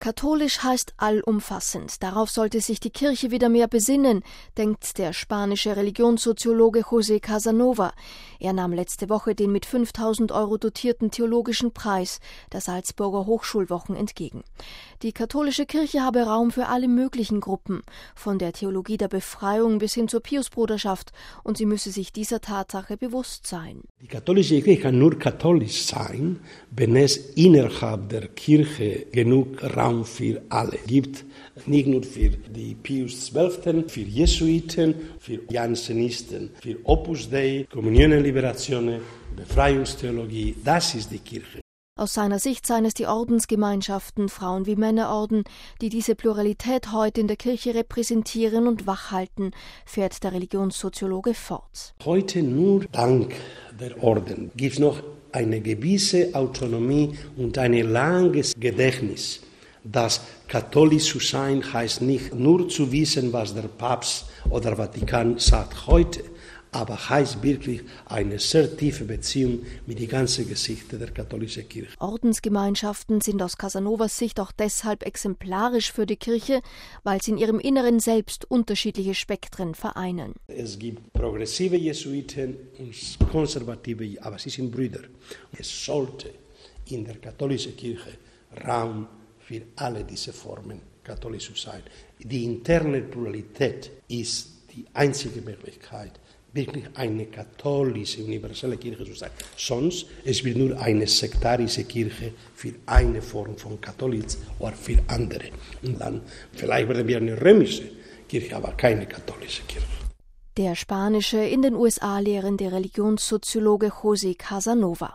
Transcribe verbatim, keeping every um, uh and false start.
Katholisch heißt allumfassend. Darauf sollte sich die Kirche wieder mehr besinnen, denkt der spanische Religionssoziologe José Casanova. Er nahm letzte Woche den mit fünftausend Euro dotierten Theologischen Preis der Salzburger Hochschulwochen entgegen. Die katholische Kirche habe Raum für alle möglichen Gruppen, von der Theologie der Befreiung bis hin zur Piusbruderschaft, und sie müsse sich dieser Tatsache bewusst sein. Die katholische Kirche kann nur katholisch sein, wenn es innerhalb der Kirche genug Raum für alle gibt, nicht nur für die Pius zwölften, für Jesuiten, für Jansenisten, für Opus Dei, Kommunion und Liberation, Befreiungstheologie, das ist die Kirche. Aus seiner Sicht seien es die Ordensgemeinschaften, Frauen- wie Männerorden, die diese Pluralität heute in der Kirche repräsentieren und wachhalten, fährt der Religionssoziologe fort. Heute nur dank der Orden gibt es noch eine gewisse Autonomie und ein langes Gedächtnis. Das katholisch zu sein heißt nicht nur zu wissen, was der Papst oder Vatikan sagt heute, aber heißt wirklich eine sehr tiefe Beziehung mit der ganzen Geschichte der katholischen Kirche. Ordensgemeinschaften sind aus Casanovas Sicht auch deshalb exemplarisch für die Kirche, weil sie in ihrem Inneren selbst unterschiedliche Spektren vereinen. Es gibt progressive Jesuiten und konservative, aber sie sind Brüder. Es sollte in der katholischen Kirche Raum für alle diese Formen katholisch zu sein. Die interne Pluralität ist die einzige Möglichkeit, wirklich eine katholische, universelle Kirche zu sein. Sonst es wird nur eine sektarische Kirche für eine Form von Katholizismus oder für andere. Und dann vielleicht werden wir eine römische Kirche, aber keine katholische Kirche. Der spanische, in den U S A lehrende Religionssoziologe José Casanova.